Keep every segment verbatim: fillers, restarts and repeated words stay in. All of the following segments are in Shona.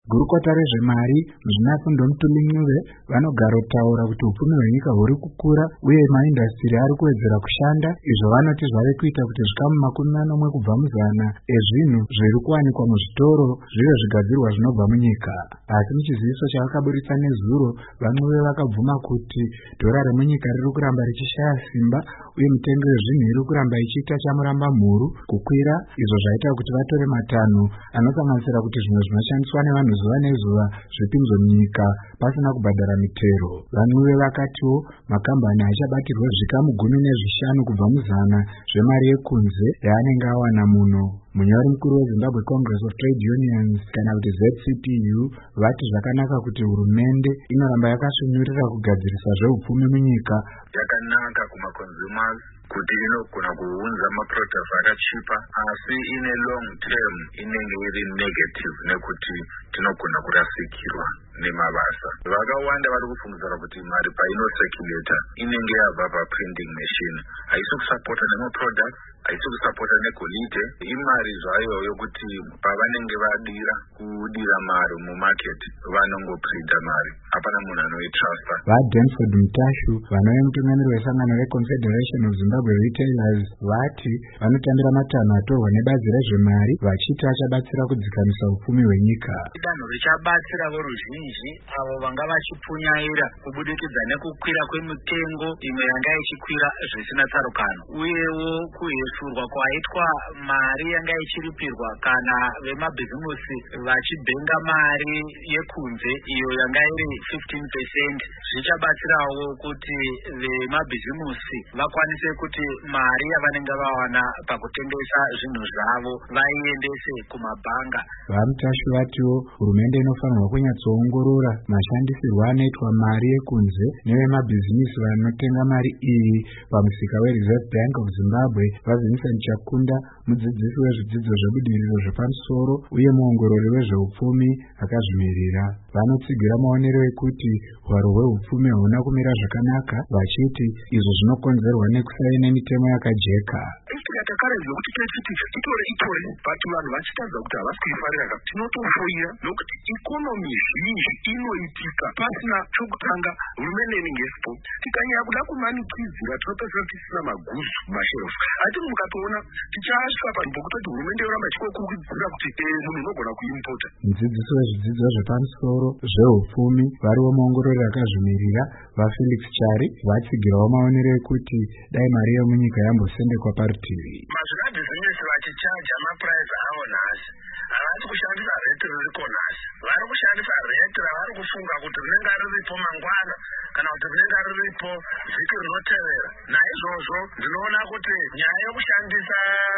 Gurukota rezvemari Muzvinafundo Mutuli-Mncube vanogara kutaura kuti upfumi hwenyika huri kukura uye maindastiri ari kuwedzera kushanda, izvo vanoti zvave kuita kuti zvikamu makumi manomwe kubva muzana ezvinhu zviri kuwanikwa muzvitoro zvive zvigadzirwa zvinobva munyika. Asi muchiziviso chavakaburitsa nezuro, vaMncube vakabvuma kuti dhora remunyika riri kuramba richishaya simba uye mitengo yezvinhu iri kuramba ichiita chamuramba mhuru kukwira, izvo zvaita kuti vatore matanho anosanganisira kuti zvimwe zvinoshandiswa nevanhu zuva nezuva zvipinzwe munyika pasina kubhadhara mitero. VaMncube vakatiwo makambani achabatirwa zvikamu gumi nezvishanu kubva muzana zvemari yekunze yaanenge awana muno. Munyori mukuru weZimbabwe Congress of Trade Unions kana kuti Z C T U vati zvakanaka kuti hurumende inoramba yakasvinurira kugadzirisa zveupfumi munyika. Yakanaka kuma-consumers kuti inogona kuunza maproducts akachipa, asi ine long term inenge iri negative nekuti tinogona kurasikirwa nemabasa. Vakawanda vari kufungidzira kuti mari painosekileta inenge yabva paprinting machine, haisi kusapota nemaproducts, haisi kusapota negolide. Imari zvayo yokuti pavanenge vadira kudira mari mumarket vanongoprinta mari, hapana munhu anoitrusta. VaDanford Mutashu vanove mutungamiri wesangano reConfederation of Zimbabwe Retailers vati vanotambira matanho atorwa nebazi rezvemari vachiti achabatsira kudzikamisa upfumi hwenyika. Danho richabatsira voruzhinji avo vanga vachipunyaira kubudikidza nekukwira kwemitengo imwe yanga ichikwira zvisina tsarukano, uyewo kuhesurwa kwaitwa mari yanga ichiripirwa kana vemabhizimusi vachibhenga mari yekunze iyo yanga iri fifteen percent. Zvichabatsirawo kuti vemabhizimusi vakwanise kuti mari yavanenge vawana pakutengesa zvinhu zvavo vaiendese kumabhanga. VaMutashu vatiwo hurumende inofanirwa kunyatsoongorora mashandisirwo anoitwa mari yekunze nevemabhizinisi vanotenga mari iyi pamusika weReserve Bank of Zimbabwe. vaVincent Chakunda, mudzidzisi wezvidzidzo zvebudiriro zvepamusoro uye muongorori wezveupfumi akazvimirira, vanotsigira maonero ekuti hwaro hweupfumi huna kumira zvakanaka, vachiti izvo zvinokonzerwa nekusave nemitemo yakajeka. Takakaredzwa kuti tochiti itore itore but vanhu vachitadza kuti havasi kuifarira, tinotofoira nokuti ikonomi zhinji inoitika pasina chokutanga hurumende inenge isipo. Tikanyanya kuda kumanikidzira tinopedzera tisina maguzu mumasherufu. Asi mukatoona tichasvika panhu pokutoti hurumende yoramba ichikokurudzira kuti munhu unogona kuimpota. Mudzidzisi wezvidzidzo zvepamusoro zveupfumi variwo muongorori akazvimirira vaFelix Chari vatsigirawo maonero ekuti dai mari yemunyika yambosendekwa parutivi. Mazvinabhizinesi vachichaja mapuraizi avo nhasi havasi kushandisa reti ririko nhasi, vari kushandisa reti ravari kufunga kuti rinenge riripo mangwana kana kuti rinenge riripo vhiki rinotevera. Naizvozvo ndinoona kuti nyaya yokushandisa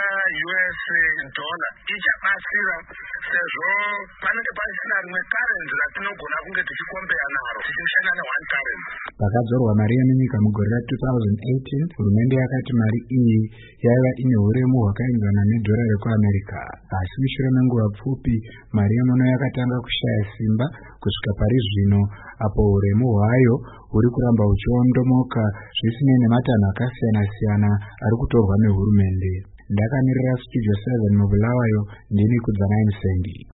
U S dollar ichabatsira, sezvo panenge pasina rimwe currency ratinogona kunge tichikombeya naro tichishanda ne-one currency. Pakadzorwa mari yemunyika mugore ra-twenty eighteen, hurumende yakati mari iyi yaiva ine huremu hwakaenzana nedhora rekuAmerica. Asi mushure menguva pfupi mari yemuno yakatanga kushaya simba kusvika pari zvino, apo huremu hwayo huri kuramba huchiondomoka zvisinei nematanho akasiyana-siyana ari kutorwa nehurumende. Ndakamirira Studio seven muBulawayo, ndini Kudzanayi Musendi.